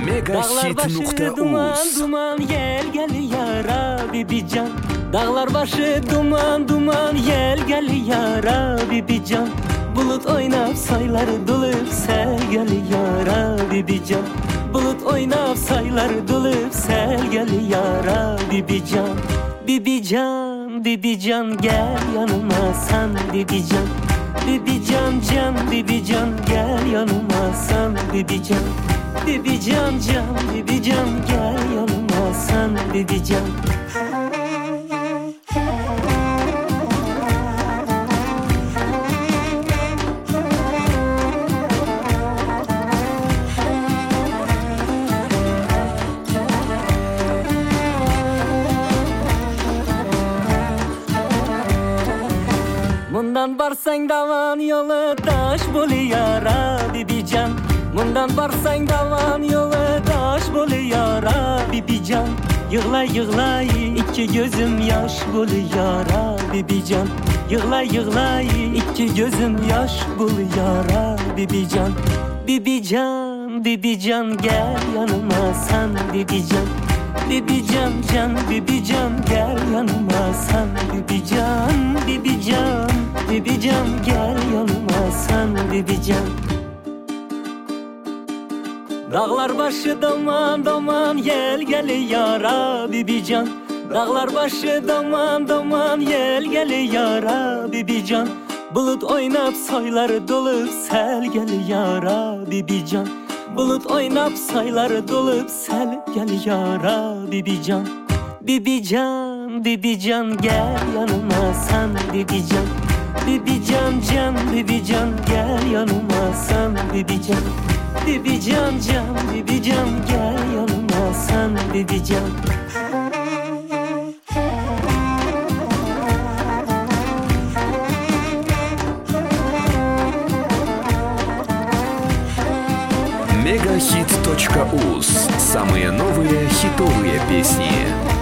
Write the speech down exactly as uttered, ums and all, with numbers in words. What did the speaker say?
Dağlar başı duman duman gel gel yara bibican. Dağlar başı duman duman gel gel yara bibican. Bulut oynap sayları dolup sel gel yara bibican. Bulut oynap sayları dolup sel gel yara bibican. Bibican bibican gel yanıma sen bibican. Bibican can bibican gel yanıma sen bibican. Bibican can bibican gel yanıma sen bibican. Mundan barsan davan yolu taş bolu yara bibican. Mundan barsan davan yolu taş bolu yara bibican. Yığlay yığlay iki gözüm yaş bolu yara bibican. Yığlay yığlay iki gözüm yaş bolu yara bibican. Bibican bibican gel yanıma sen bibican. Bibican can bibican gel yanıma sen bibican. Bibican bibican gel yanıma sen bibican. Dağlar başı daman daman gel gel yara bibican. Dağlar başı daman daman gel gel yara bibican. Bulut oynap sayları dolup sel gel yara bibican. Bulut oynap sayları dolup sel gel yara bibican. Bibican bibican gel yanıma sen bibican. Bibican can bibican gel yanıma sen bibican. Bibican can bibican gel yanıma sen bibican. Мегахит точка уз. Самые новые хитовые песни.